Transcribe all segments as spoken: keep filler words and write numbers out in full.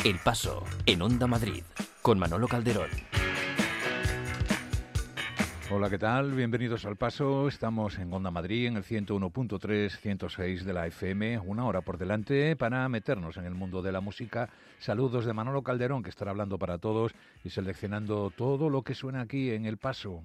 El Paso, en Onda Madrid, con Manolo Calderón. Hola, ¿qué tal? Bienvenidos al Paso. Estamos en Onda Madrid, en el ciento uno punto tres, ciento seis de la F M. Una hora por delante para meternos en el mundo de la música. Saludos de Manolo Calderón, que estará hablando para todos y seleccionando todo lo que suena aquí en El Paso.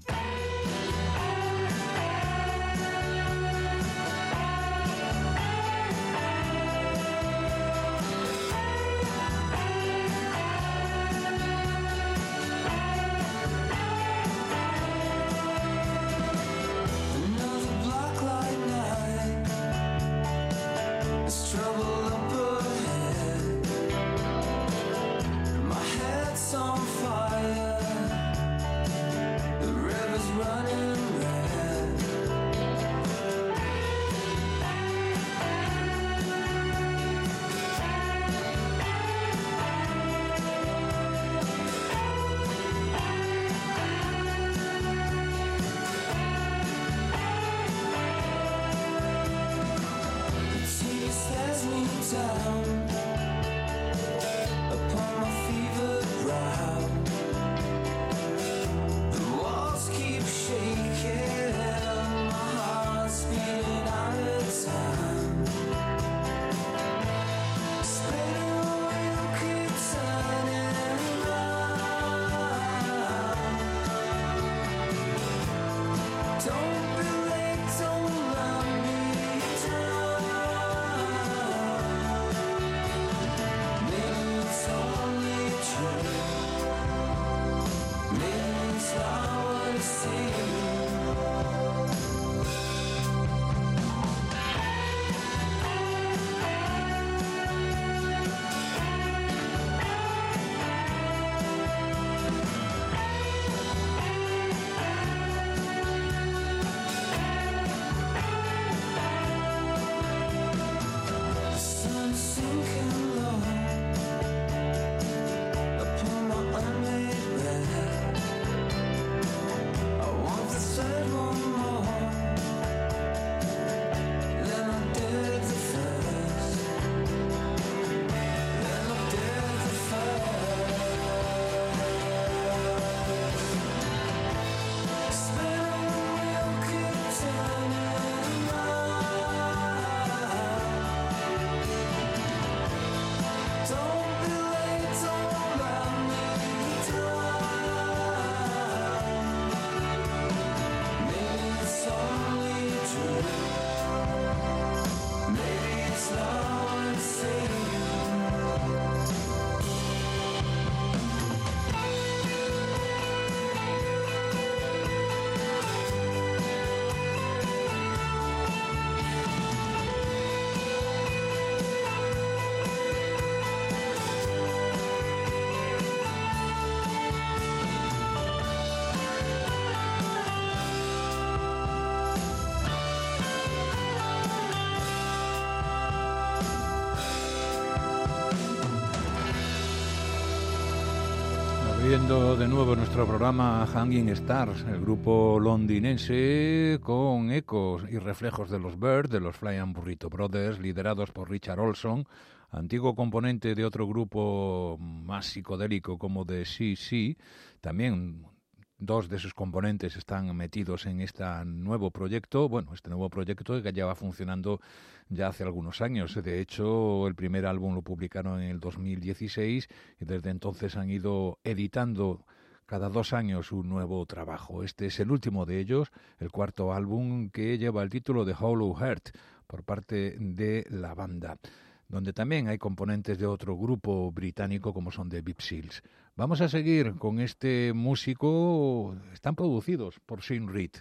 Viendo de nuevo nuestro programa Hanging Stars, el grupo londinense con ecos y reflejos de los Byrds, de los Flying Burrito Brothers, liderados por Richard Olson, antiguo componente de otro grupo más psicodélico como The C C. También dos de sus componentes están metidos en este nuevo proyecto, bueno, este nuevo proyecto que ya va funcionando ya hace algunos años. De hecho, el primer álbum lo publicaron en el dos mil dieciséis y desde entonces han ido editando cada dos años un nuevo trabajo. Este es el último de ellos, el cuarto álbum, que lleva el título de Hollow Heart por parte de la banda, donde también hay componentes de otro grupo británico como son The Beep Seals. Vamos a seguir con este músico. Están producidos por Sean Reed,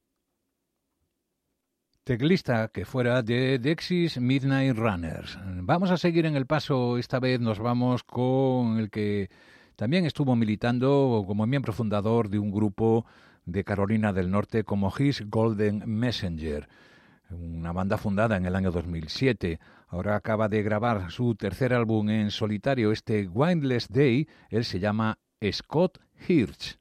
teclista que fuera de Dexys Midnight Runners. Vamos a seguir en El Paso. Esta vez nos vamos con el que también estuvo militando como miembro fundador de un grupo de Carolina del Norte como His Golden Messenger, una banda fundada en el año dos mil siete. Ahora acaba de grabar su tercer álbum en solitario, este Windless Day. Él se llama Scott Hirsch.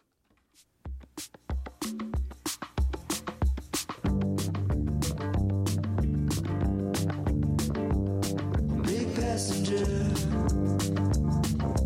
Big passenger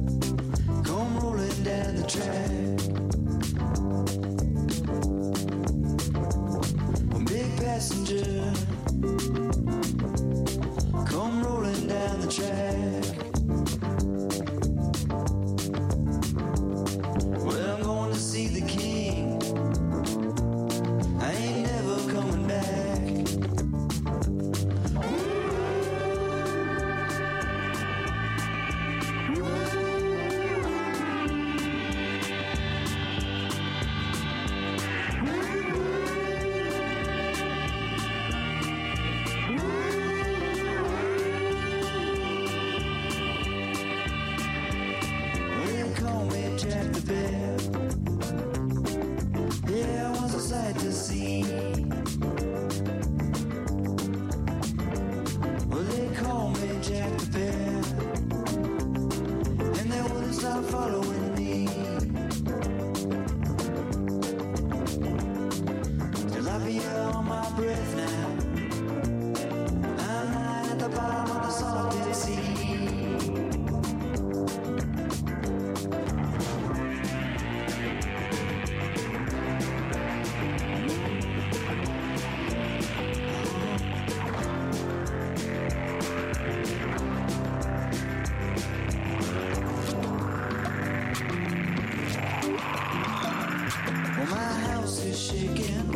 is shaking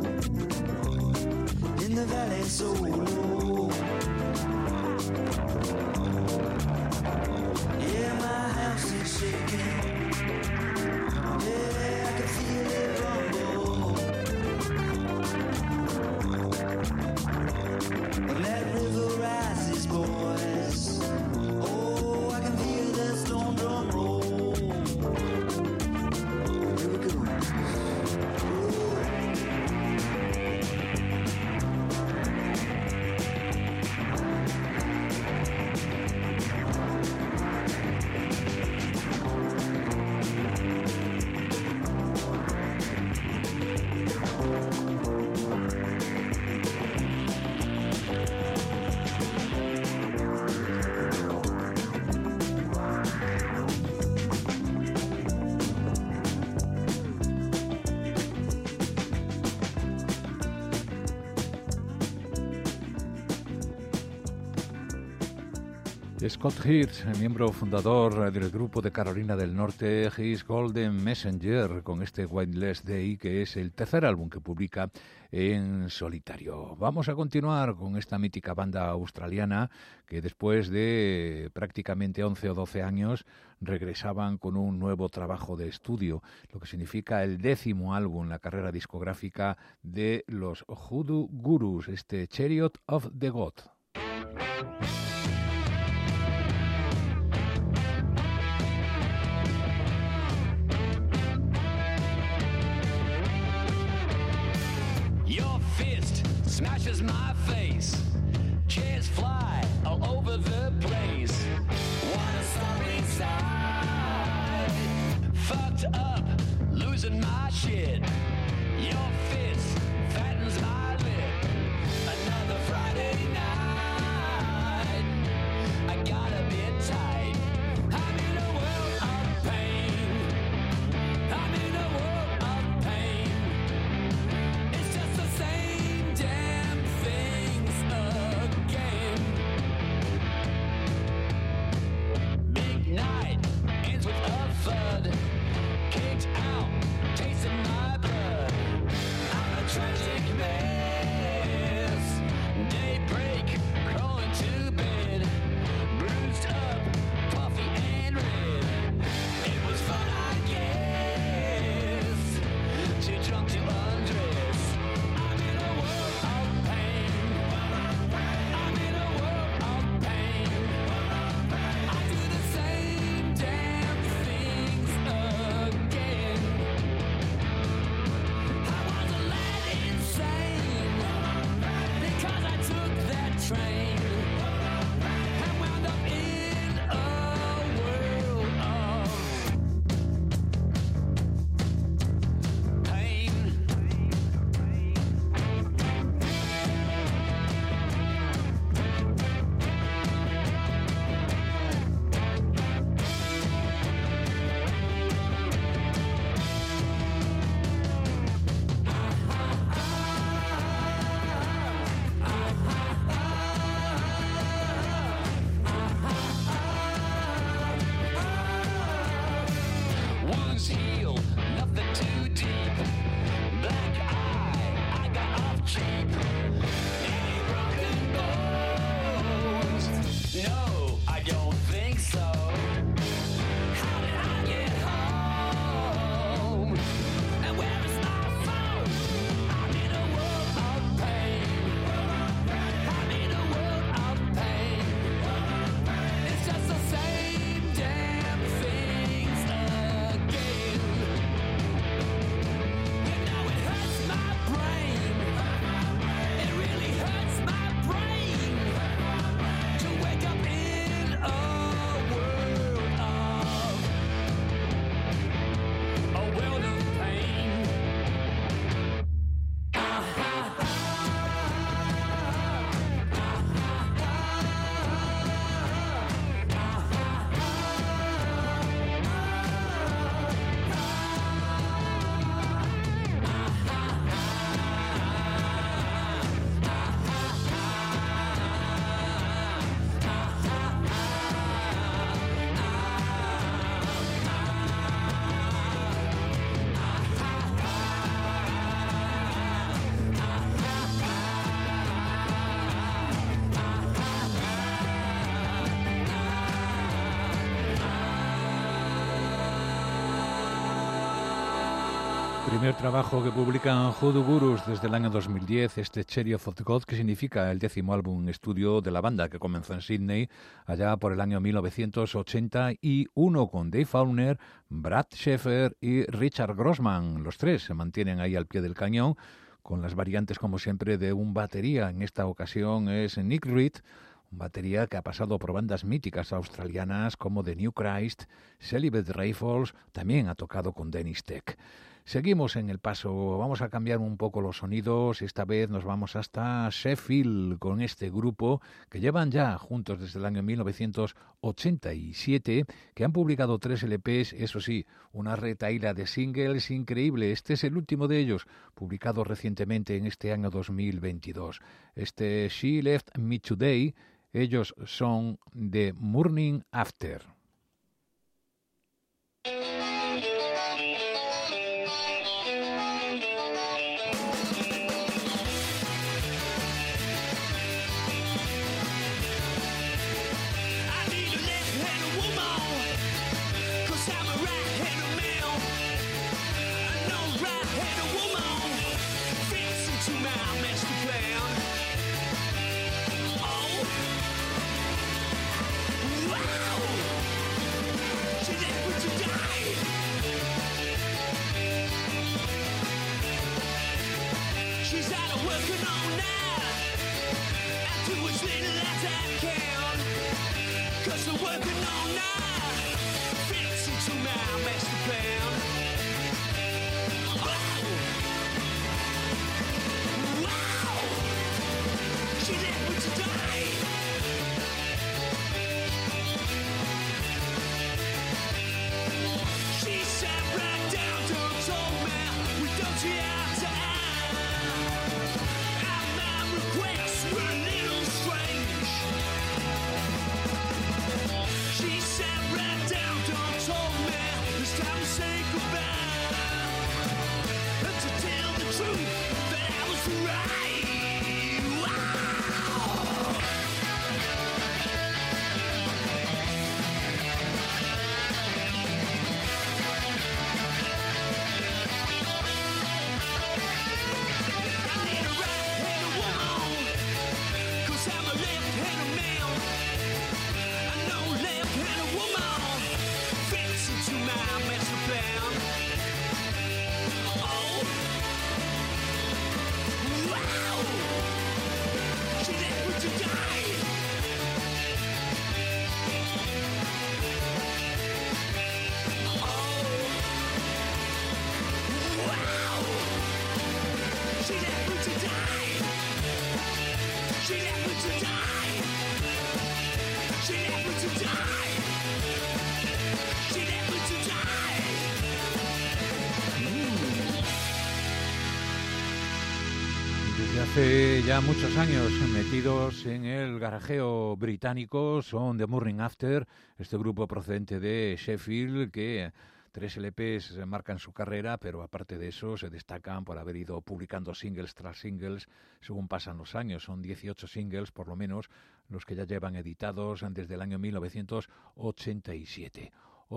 in the valley so low. Yeah, my house is shaking. Yeah, I can feel it rumble. When that river rises, boys, oh, I can feel the storm drum roll. Here we go. Scott Hirsch, miembro fundador del grupo de Carolina del Norte, His Golden Messenger, con este Windless Day, que es el tercer álbum que publica en solitario. Vamos a continuar con esta mítica banda australiana que después de prácticamente once o doce años regresaban con un nuevo trabajo de estudio, lo que significa el décimo álbum en la carrera discográfica de los Hoodoo Gurus, este Chariot of the God. Smashes my face, chairs fly all over the place. Wanna stop inside, fucked up, losing my shit. Your fist fattens my lip. Another Friday night, I got a bit tight. I'm in a world of pain. I'm in a world of pain. It's just the same damn things again. Big night ends with a thud. Kicked out, tasting my blood. I'm a tragic man. primer trabajo que publican Hoodoo Gurus desde el año dos mil diez, este Cherry of God, que significa el décimo álbum en estudio de la banda, que comenzó en Sydney allá por el año mil novecientos ochenta y uno, con Dave Fowler, Brad Sheffer y Richard Grossman. Los tres se mantienen ahí al pie del cañón, con las variantes, como siempre, de un batería. En esta ocasión es Nick Reed, un batería que ha pasado por bandas míticas australianas como The New Christ, Celibate Rifles, también ha tocado con Dennis Tech. Seguimos en el paso, vamos a cambiar un poco los sonidos, esta vez nos vamos hasta Sheffield con este grupo que llevan ya juntos desde el año mil novecientos ochenta y siete, que han publicado tres L Pes, eso sí, una retahíla de singles increíble. Este es el último de ellos, publicado recientemente en este año dos mil veintidós. Este She Left Me Today, ellos son The Morning After. Hace ya muchos años metidos en el garajeo británico son The Morning After, este grupo procedente de Sheffield que tres L Pes marcan su carrera, pero aparte de eso se destacan por haber ido publicando singles tras singles según pasan los años. Son dieciocho singles por lo menos los que ya llevan editados desde el año mil novecientos ochenta y siete.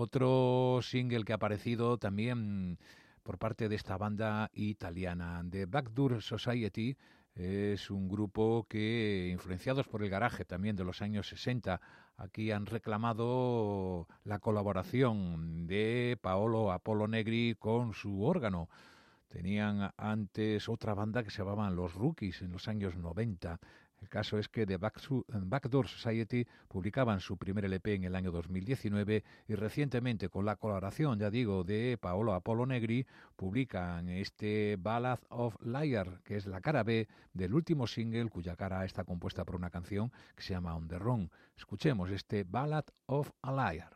Otro single que ha aparecido también por parte de esta banda italiana, The Backdoor Society. Es un grupo que, influenciados por el garaje también de los años sesenta, aquí han reclamado la colaboración de Paolo Apollo Negri con su órgano. Tenían antes otra banda que se llamaban Los Rookies en los años noventa. El caso es que The Backdoor Society publicaban su primer L P en el año dos mil diecinueve y recientemente, con la colaboración, ya digo, de Paolo Apollo Negri, publican este Ballad of Liar, que es la cara B del último single, cuya cara A está compuesta por una canción que se llama On the Run. Escuchemos este Ballad of a Liar.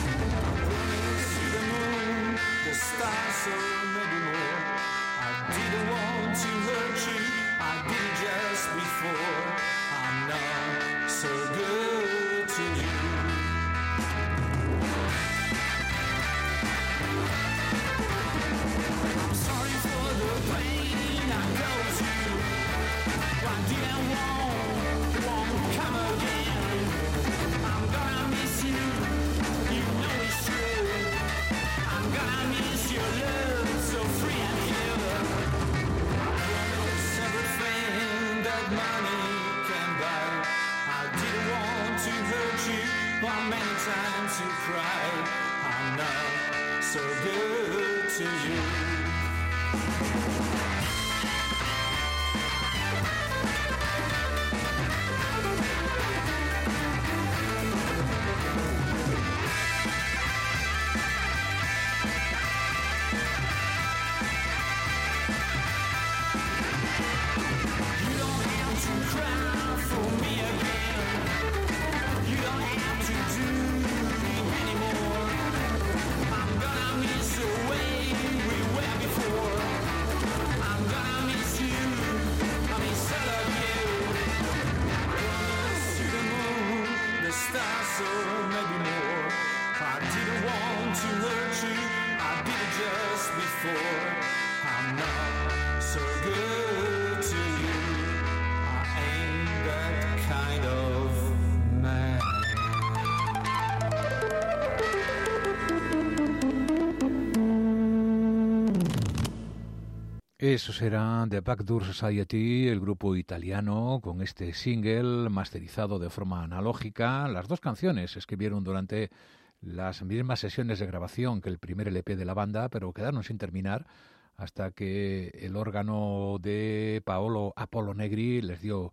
Stars so many more. I didn't Eso será The Backdoor Society, el grupo italiano, con este single masterizado de forma analógica. Las dos canciones se escribieron durante las mismas sesiones de grabación que el primer L P de la banda, pero quedaron sin terminar hasta que el órgano de Paolo Apollo Negri les dio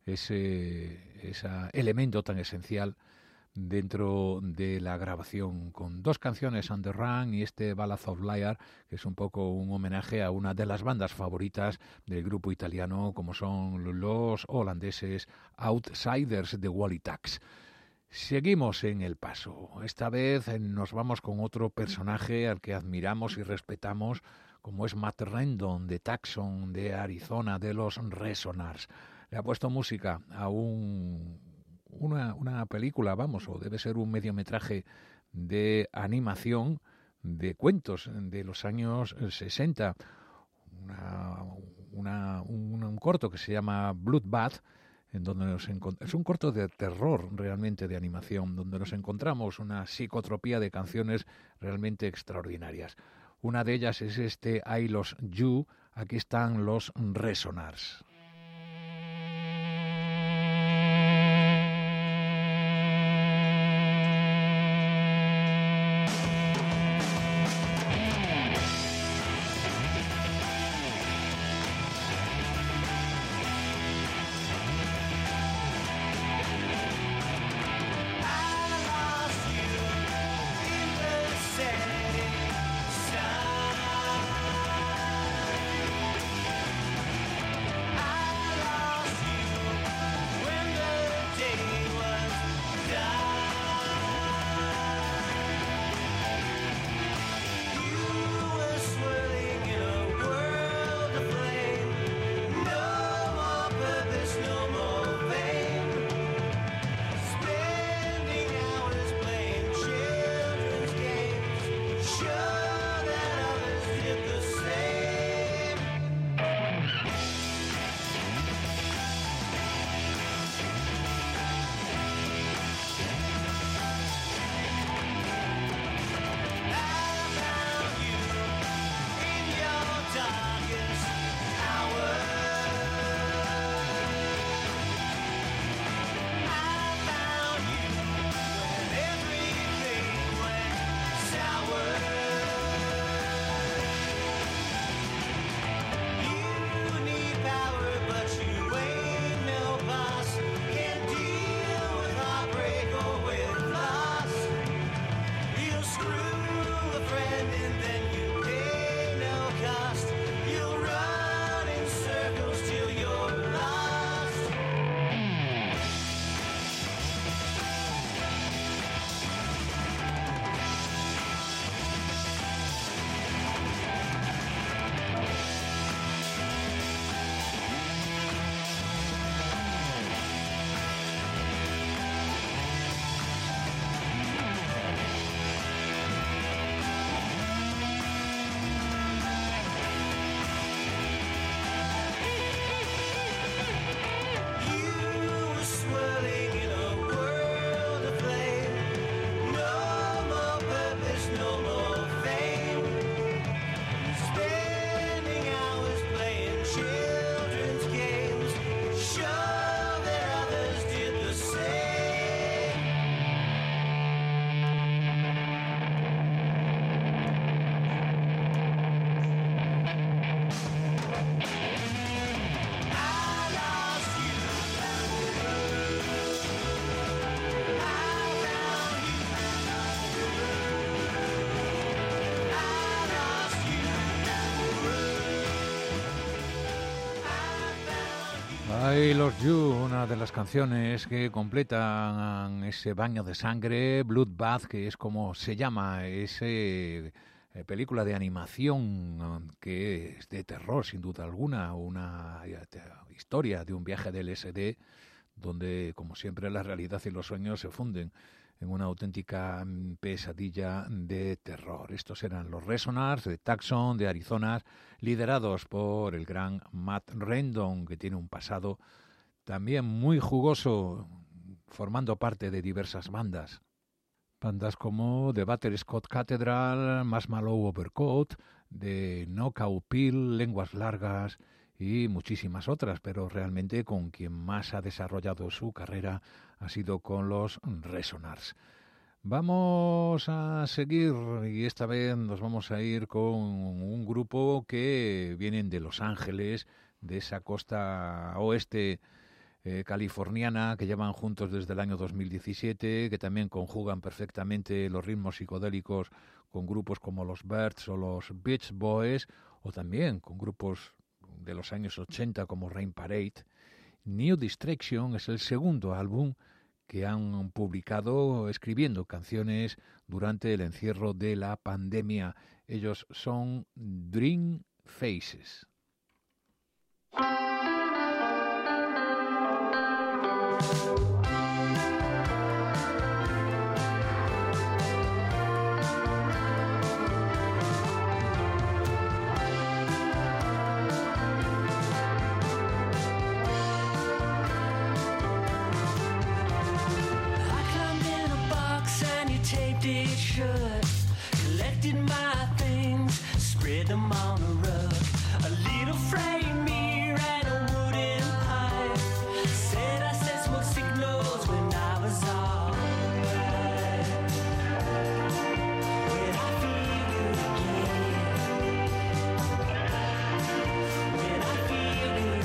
ese, ese elemento tan esencial dentro de la grabación, con dos canciones, On the Run y este Ballad of Liar, que es un poco un homenaje a una de las bandas favoritas del grupo italiano, como son los holandeses Outsiders de Wally Tax. Seguimos en El Paso. Esta vez nos vamos con otro personaje al que admiramos y respetamos, como es Matt Rendon de Tucson, de Arizona, de los Resonars. Le ha puesto música a un Una, una película, vamos, o debe ser un mediometraje de animación de cuentos de los años sesenta. Una, una, un, un corto que se llama Bloodbath, en donde nos encont- es un corto de terror realmente de animación, donde nos encontramos una psicotropía de canciones realmente extraordinarias. Una de ellas es este I Lost You. Aquí están los Resonars. I Lost You, una de las canciones que completan ese baño de sangre, Bloodbath, que es como se llama, esa eh, película de animación que es de terror, sin duda alguna, una historia de un viaje de L S D, donde, como siempre, la realidad y los sueños se funden en una auténtica pesadilla de terror. Estos eran los Resonars de Tucson, de Arizona, liderados por el gran Matt Rendon, que tiene un pasado también muy jugoso, formando parte de diversas bandas. Bandas como The Butter Scott Cathedral, Marshmallow Overcoat, de Knockout Pill, Lenguas Largas y muchísimas otras, pero realmente con quien más ha desarrollado su carrera ha sido con los Resonars. Vamos a seguir y esta vez nos vamos a ir con un grupo que vienen de Los Ángeles, de esa costa oeste eh, californiana, que llevan juntos desde el año dos mil diecisiete, que también conjugan perfectamente los ritmos psicodélicos con grupos como los Byrds o los Beach Boys, o también con grupos de los años ochenta como Rain Parade. New Distraction es el segundo álbum que han publicado escribiendo canciones durante el encierro de la pandemia. Ellos son Dream Faces. Collected my things, spread them on the rug. A little frame mirror and a wooden pipe. Said I said smoke signals when I was alright. When I feel good again. When I feel good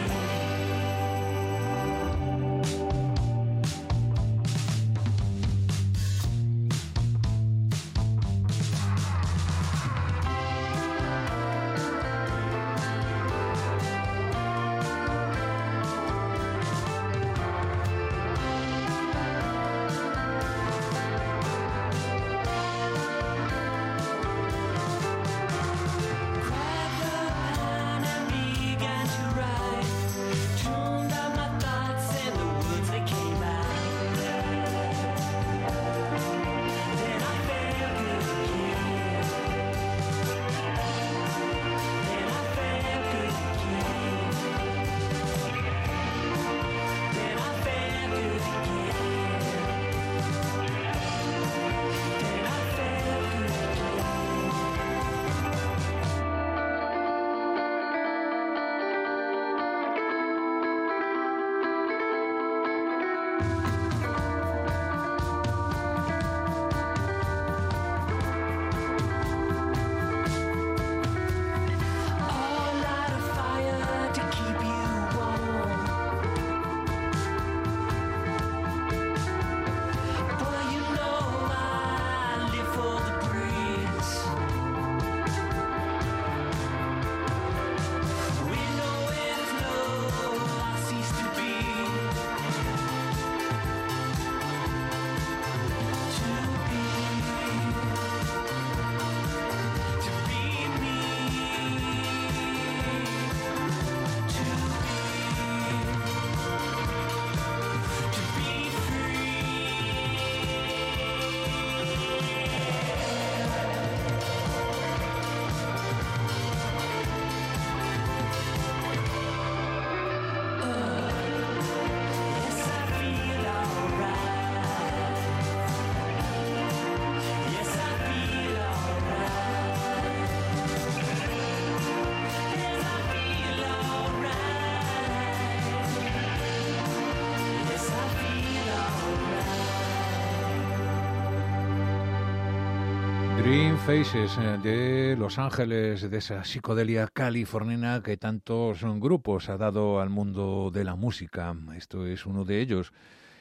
Dream Faces de Los Ángeles, de esa psicodelia californiana que tantos grupos ha dado al mundo de la música. Esto es uno de ellos.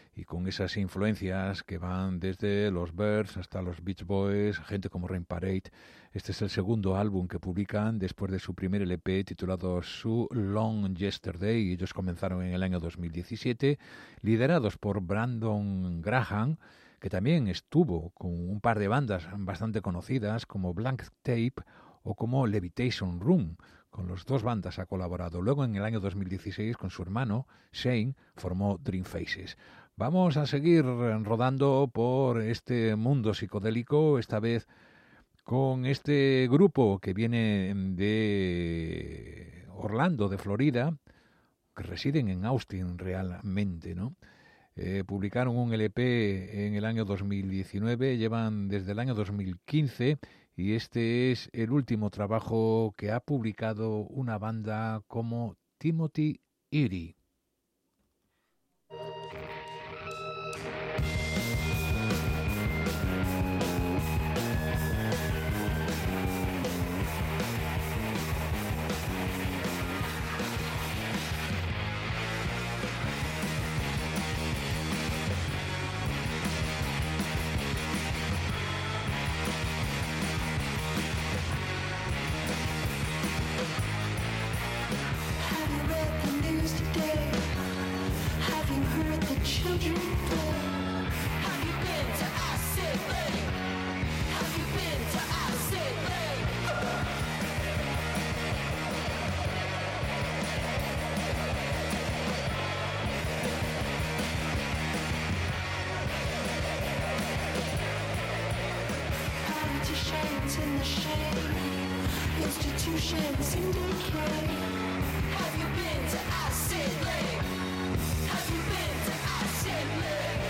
y con esas influencias que van desde los Byrds hasta los Beach Boys, gente como Rain Parade. Este es el segundo álbum que publican después de su primer L P titulado So Long Yesterday. Ellos comenzaron en el año dos mil diecisiete, liderados por Brandon Graham, que también estuvo con un par de bandas bastante conocidas como Blank Tape o como Levitation Room. Con las dos bandas ha colaborado. Luego, en el año dos mil dieciséis, con su hermano Shane, formó Dream Faces. Vamos a seguir rodando por este mundo psicodélico, esta vez con este grupo que viene de Orlando, de Florida, que residen en Austin realmente, ¿no? Eh, publicaron un L P en el año dos mil diecinueve, llevan desde el año dos mil quince y este es el último trabajo que ha publicado una banda como Timothy Erie. In the shade, institutions in decay. Have you been to Acid Lake? Have you been to Acid Lake?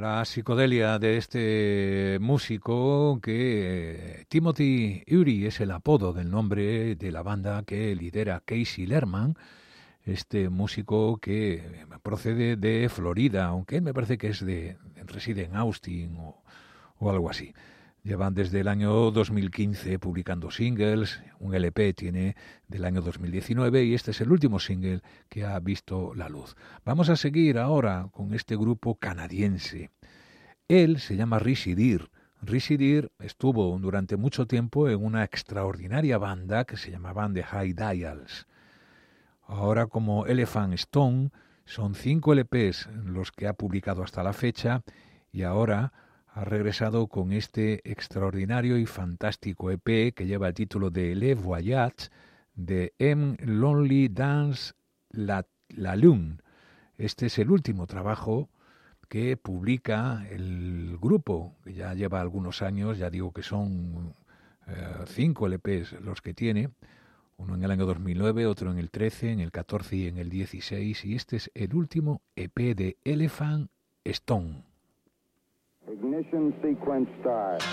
la psicodelia de este músico que Timothy Ury es el apodo del nombre de la banda que lidera Casey Lerman, este músico que procede de Florida, aunque él me parece que es de reside en Austin o, o algo así. Llevan desde el año dos mil quince publicando singles, un L P tiene del año dos mil diecinueve y este es el último single que ha visto la luz. Vamos a seguir ahora con este grupo canadiense. Él se llama Rishi Dir. Rishi Dir estuvo durante mucho tiempo en una extraordinaria banda que se llamaban The High Dials. Ahora, como Elephant Stone, son cinco L Ps los que ha publicado hasta la fecha y ahora ha regresado con este extraordinario y fantástico E P que lleva el título de Le Voyage de M. Lonely Dance La, La Lune. Este es el último trabajo que publica el grupo, que ya lleva algunos años, ya digo que son eh, cinco L Ps los que tiene, uno en el año dos mil nueve, otro en el trece, en el catorce y en el dieciséis, y este es el último E P de Elephant Stone. Ignition sequence start.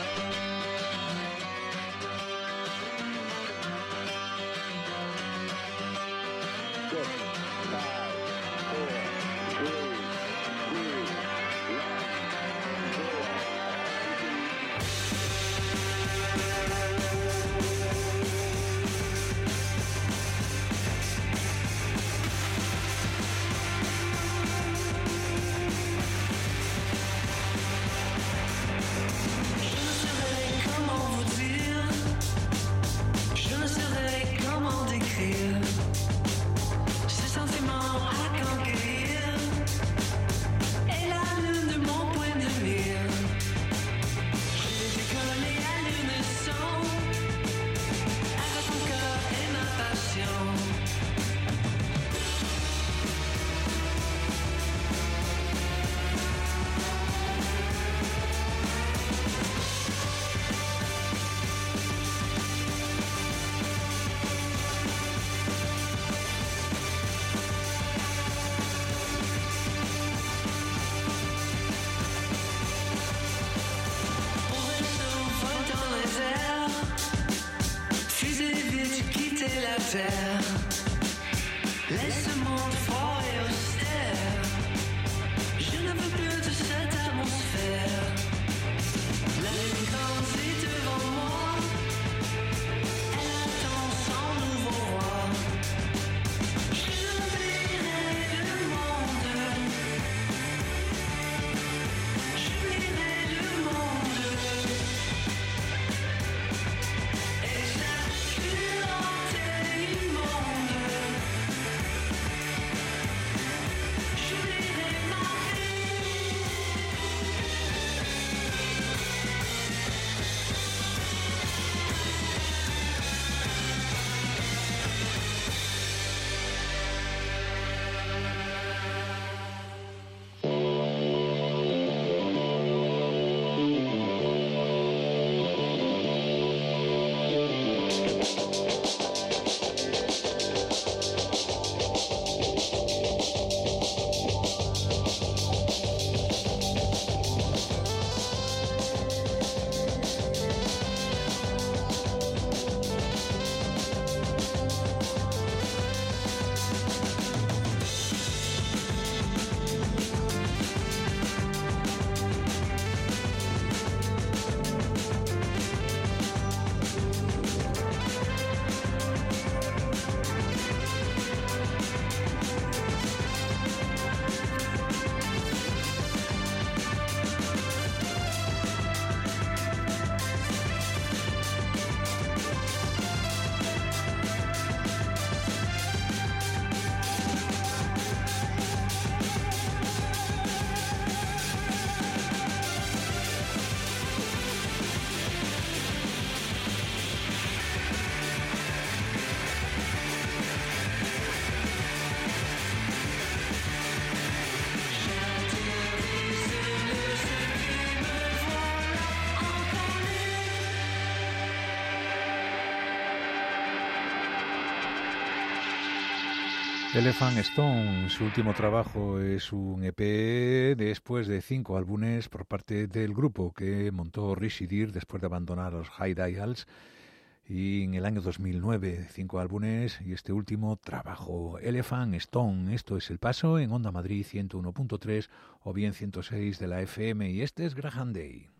Six, five, four, three, two, Laisse ce monde froid et austère. Je ne veux plus de cette atmosphère. La lune grandit devant moi. Elle attend son nouveau roi. J'oublierai le monde. J'oublierai le monde. Et chaque cruauté immonde. Elephant Stone, su último trabajo es un E P después de cinco álbumes por parte del grupo que montó Rishi Deer después de abandonar los High Dials, y en el año dos mil nueve, cinco álbumes y este último trabajo, Elephant Stone. Esto es El Paso en Onda Madrid ciento uno punto tres o bien ciento seis de la F M, y este es Graham Day.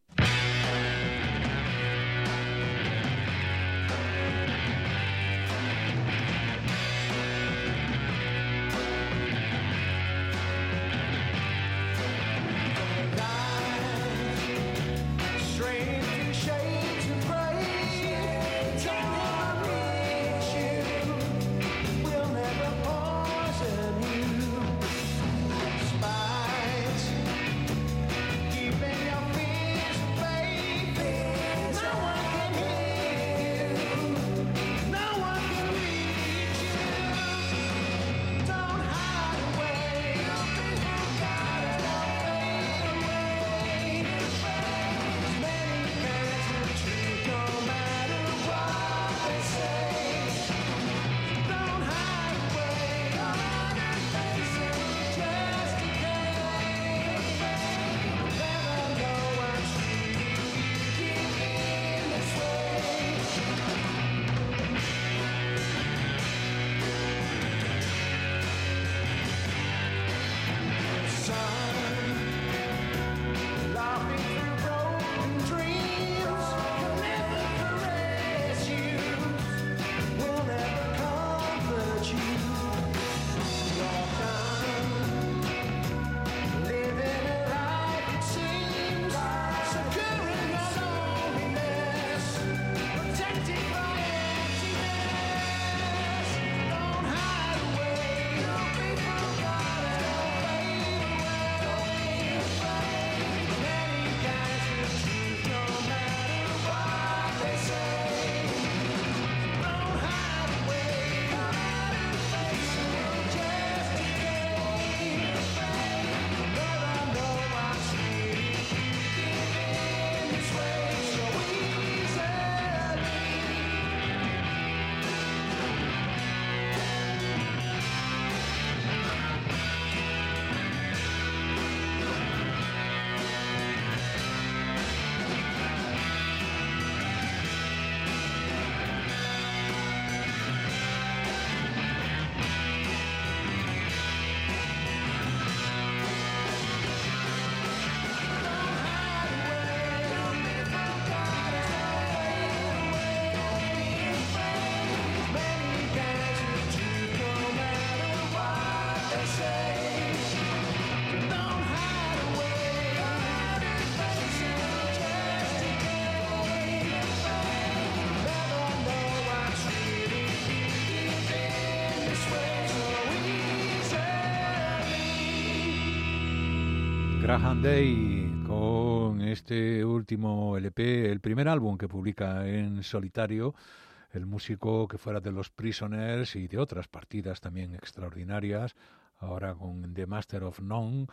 Graham Day con este último L P, el primer álbum que publica en solitario, el músico que fuera de los Prisoners y de otras partidas también extraordinarias, ahora con The Master of None,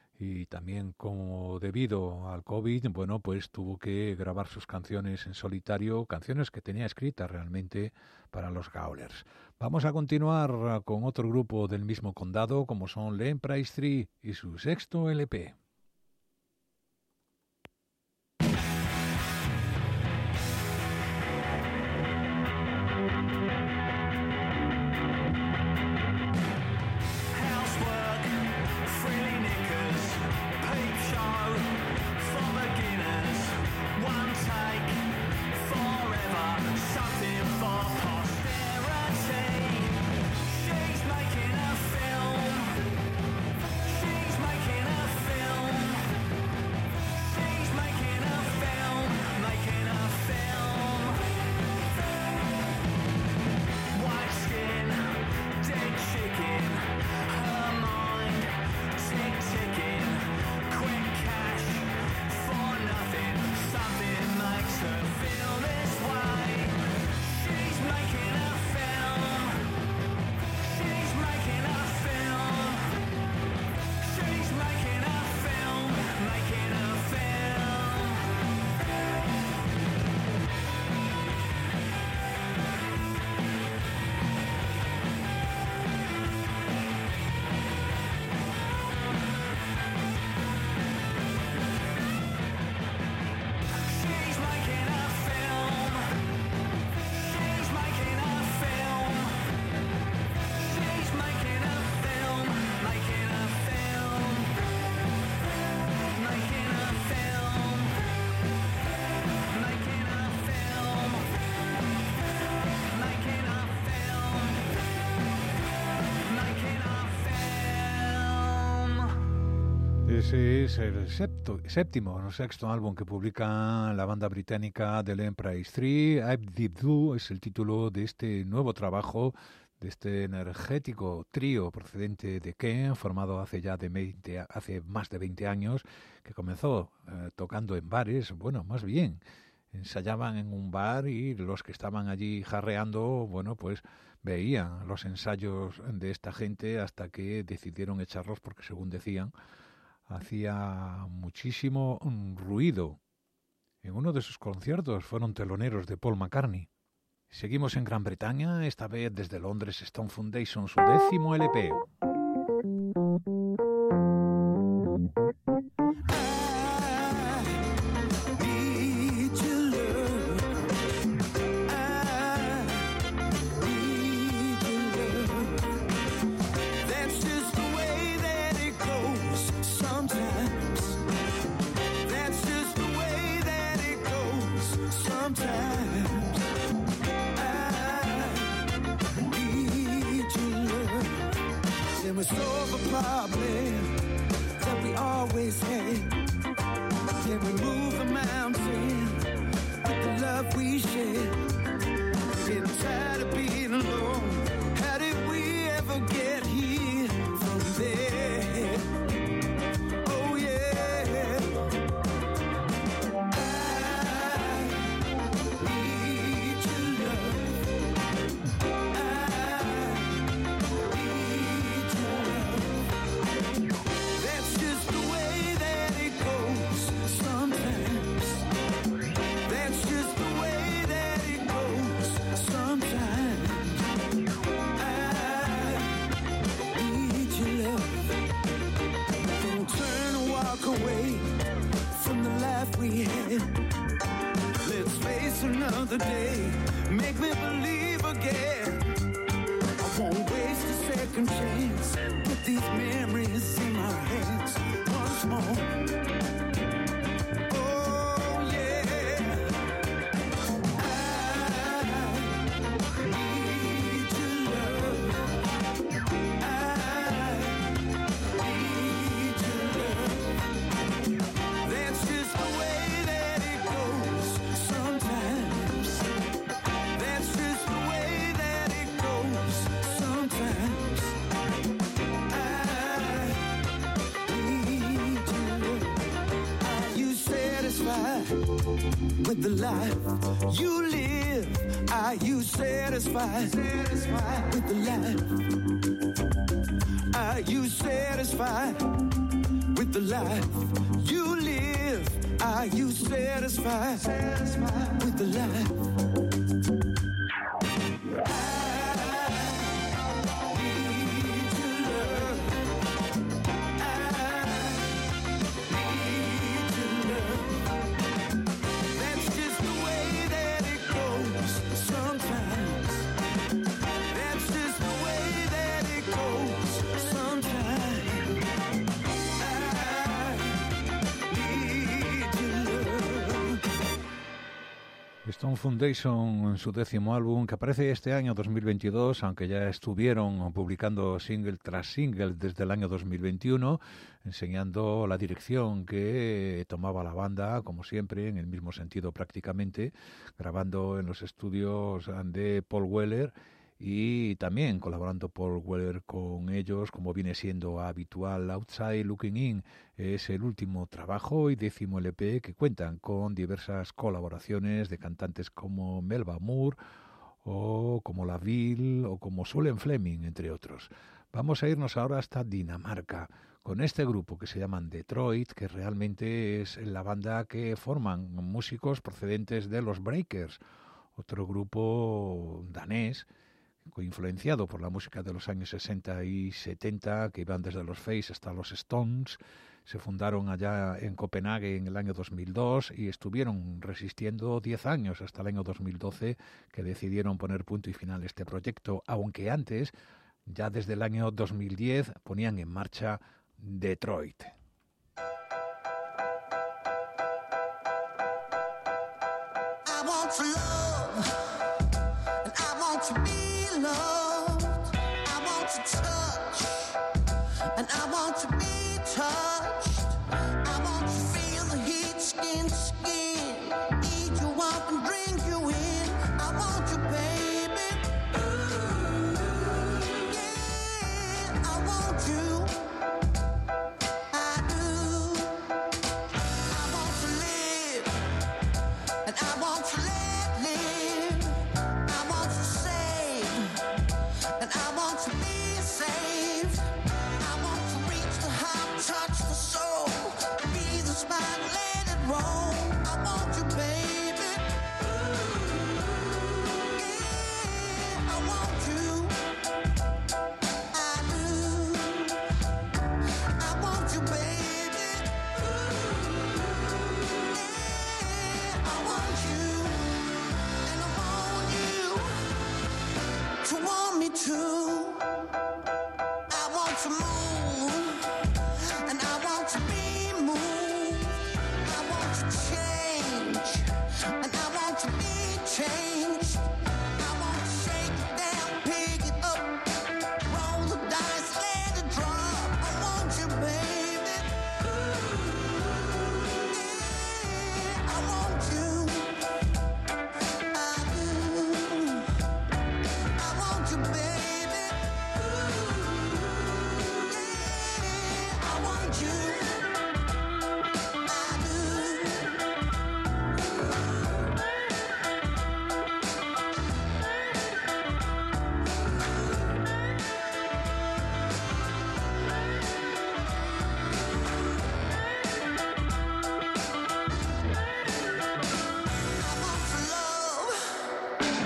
y también como debido al COVID, bueno, pues tuvo que grabar sus canciones en solitario, canciones que tenía escritas realmente para los Gaulers. Vamos a continuar con otro grupo del mismo condado, como son Len Price tres y su sexto L P. She's making a film. Ese es el septo, séptimo o sexto álbum que publica la banda británica The Emprise Three. I Did Do es el título de este nuevo trabajo, de este energético trío procedente de Kent, formado hace ya de veinte, hace más de veinte años, que comenzó eh, tocando en bares. Bueno, más bien, ensayaban en un bar y los que estaban allí jarreando, bueno, pues veían los ensayos de esta gente hasta que decidieron echarlos porque, según decían, hacía muchísimo ruido. En uno de sus conciertos fueron teloneros de Paul McCartney. Seguimos en Gran Bretaña, esta vez desde Londres, Stone Foundation, su décimo L P. We solve a problem that we always had. Can we move the mountain with the love we share? Getting tired of being alone. How did we ever get here from there? Oh yeah. I need your love. We had. Let's face another day. Make me believe again. I won't waste a second chance. Put these memories in my hands once more. Oh yeah. I need your love. I need your love. That's just the way. With the life you live, are you satisfied? Satisfied with the life. Are you satisfied with the life you live? Are you satisfied? Satisfied with the life. Stone Foundation en su décimo álbum, que aparece este año dos mil veintidós, aunque ya estuvieron publicando single tras single desde el año dos mil veintiuno, enseñando la dirección que tomaba la banda, como siempre, en el mismo sentido prácticamente, grabando en los estudios de Paul Weller y también colaborando Paul Weller con ellos, como viene siendo habitual. Outside Looking In es el último trabajo y décimo L P que cuentan con diversas colaboraciones de cantantes como Melba Moore o como La Ville o como Sulen Fleming, entre otros. Vamos a irnos ahora hasta Dinamarca con este grupo que se llaman Detroit, que realmente es la banda que forman músicos procedentes de los Breakers, otro grupo danés influenciado por la música de los años sesenta y setenta, que iban desde los Face hasta los Stones. Se fundaron allá en Copenhague en el año dos mil dos y estuvieron resistiendo diez años hasta el año dos mil doce, que decidieron poner punto y final a este proyecto, aunque antes, ya desde el año dos mil diez, ponían en marcha Detroit. I want to love, and I want to be loved. I want to touch, and I want to be touched.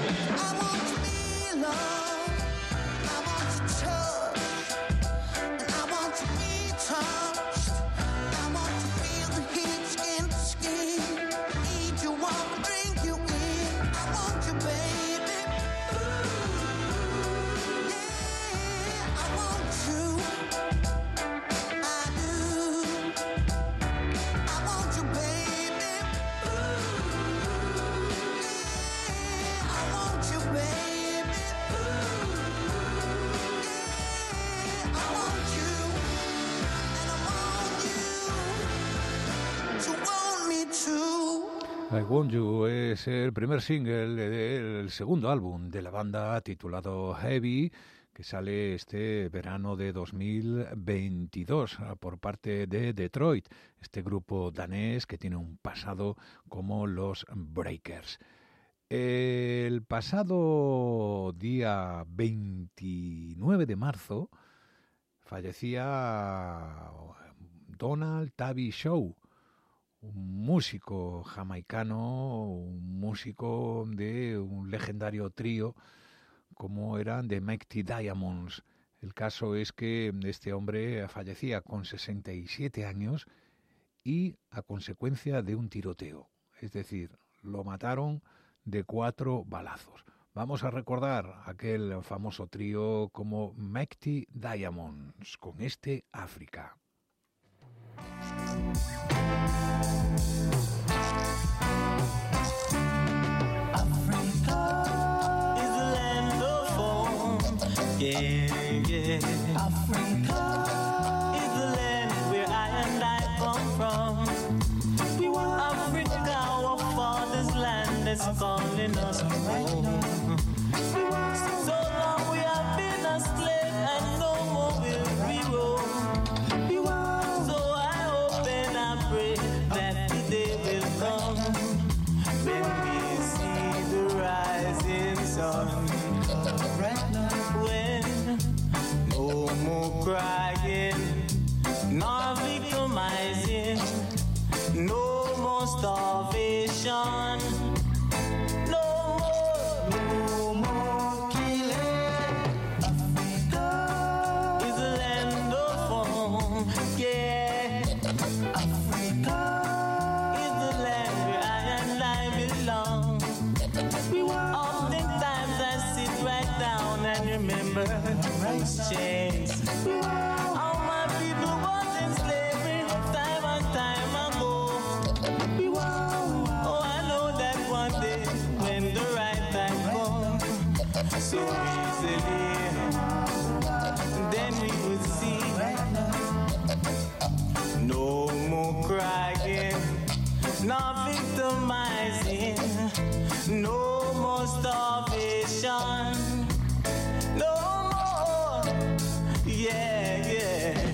I Want You es el primer single del segundo álbum de la banda titulado Heavy, que sale este verano de dos mil veintidós por parte de Detroit, este grupo danés que tiene un pasado como los Breakers. El pasado día veintinueve de marzo fallecía Donald Tabby Shaw, un músico jamaicano, un músico de un legendario trío como eran The Mighty Diamonds. El caso es que este hombre fallecía con sesenta y siete años y a consecuencia de un tiroteo. Es decir, lo mataron de cuatro balazos. Vamos a recordar aquel famoso trío como Mighty Diamonds con este África. Yeah, yeah. Africa is the land where I and I come from. We want Africa, our father's land, is calling us home. So long we have been a slave and no more will we roam. So I hope and I pray that the day will come when we see the rising sun. No more crying, nor victimizing, no more starvation, no more, no more killing. Africa is a land of home, yeah. Africa is the land where I and I belong. Oftentimes I sit right down and remember those chains. How my people was in slavery time and time ago. Oh, I know that one day when the right time comes, so easily, then we would see no more crying, no victimizing, no more starvation. No more, yeah, yeah.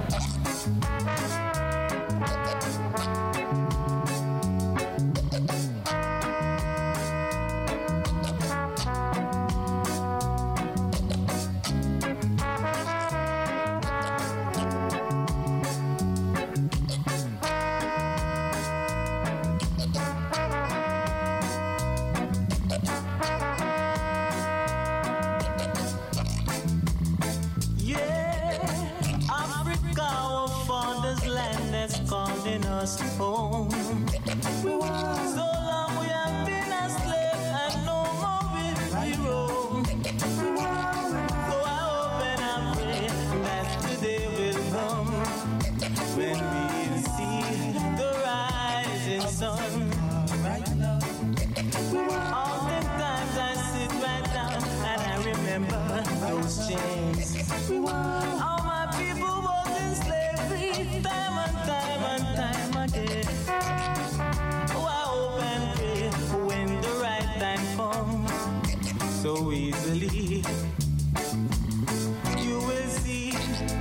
Calling us home. So long we have been a slave and no more will we roam. So I hope and I pray that today will come when we'll see the rising sun. All the times I sit right down and I remember those chains. All my people was in slavery time and time and time again. Oh, I hope and pray when the right time comes, so easily you will see.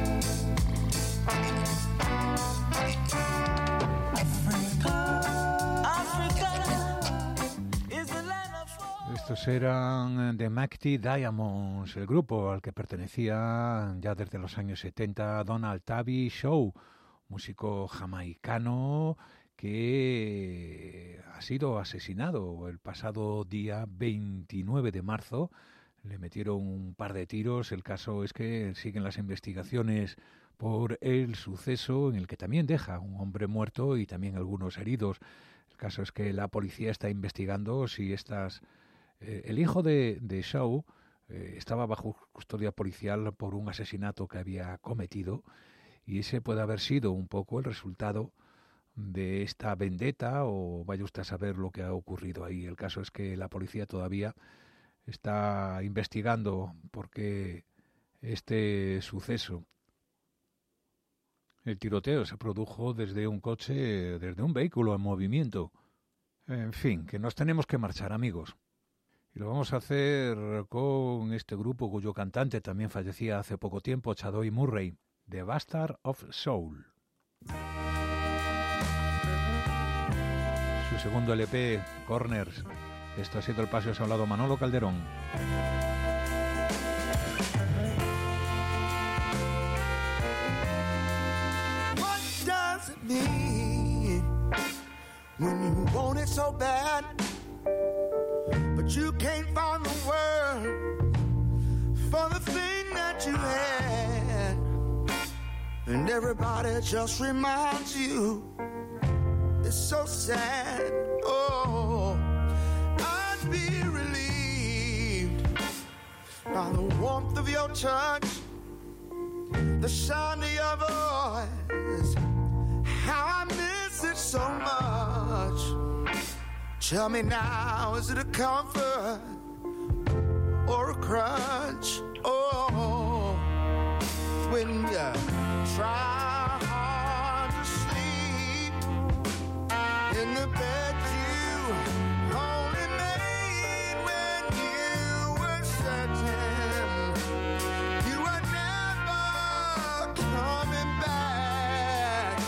Africa, Africa is the land of... Estos eran The Mighty Diamonds, el grupo al que pertenecía ya desde los años setenta Donald Tabby Shaw, músico jamaicano que ha sido asesinado el pasado día veintinueve de marzo. Le metieron un par de tiros. El caso es que siguen las investigaciones por el suceso, en el que también deja un hombre muerto y también algunos heridos. El caso es que la policía está investigando si estas... Eh, el hijo de, de Shaw eh, estaba bajo custodia policial por un asesinato que había cometido, y ese puede haber sido un poco el resultado de esta vendetta, o vaya usted a saber lo que ha ocurrido ahí. El caso es que la policía todavía está investigando por qué este suceso. El tiroteo se produjo desde un coche, desde un vehículo en movimiento. En fin, que nos tenemos que marchar, amigos. Y lo vamos a hacer con este grupo cuyo cantante también fallecía hace poco tiempo, Chadoy Murray, The Bastard of Soul. Su segundo L P, Corners. Esto ha sido el Paseo Hablado, Manolo Calderón. What does it mean when you want it so bad, but you can't find the word for the thing that you had, and everybody just reminds you it's so sad. Oh, I'd be relieved by the warmth of your touch, the sound of your voice, how I miss it so much. Tell me now, is it a comfort or a crutch? Oh, when you try hard to sleep in the bed you only made when you were certain you were never coming back.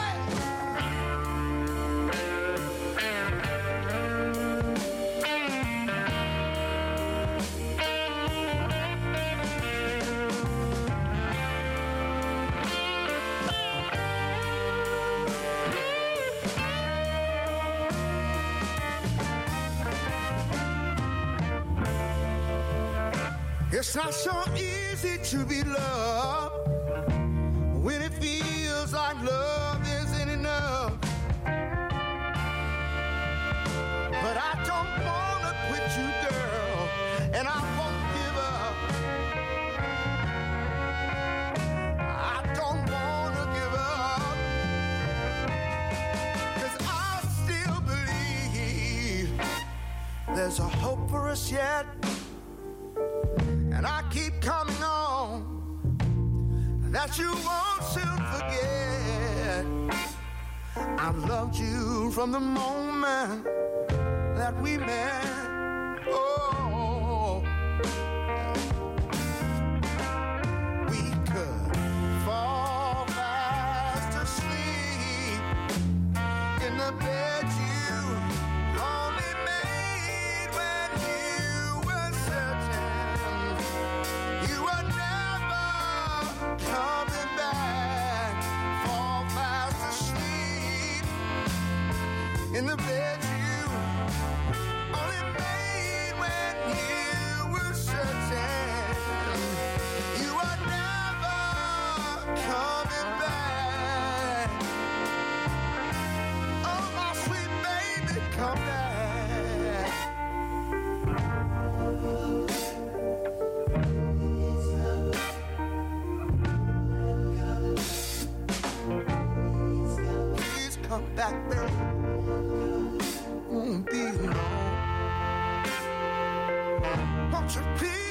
It's not so easy to be loved when it feels like love isn't enough. But I don't wanna quit you, girl, and I won't give up. I don't wanna give up, 'cause I still believe there's a hope for us yet. And I keep coming on that you won't soon forget. I loved you from the moment that we met. Oh, we could fall fast asleep in the bed you only made when you were certain you were never coming back. Fall fast asleep in the bed you only made when you were certain you were never coming back. Oh, my sweet baby, come back. Please come back, baby. Won't be long. Won't you please?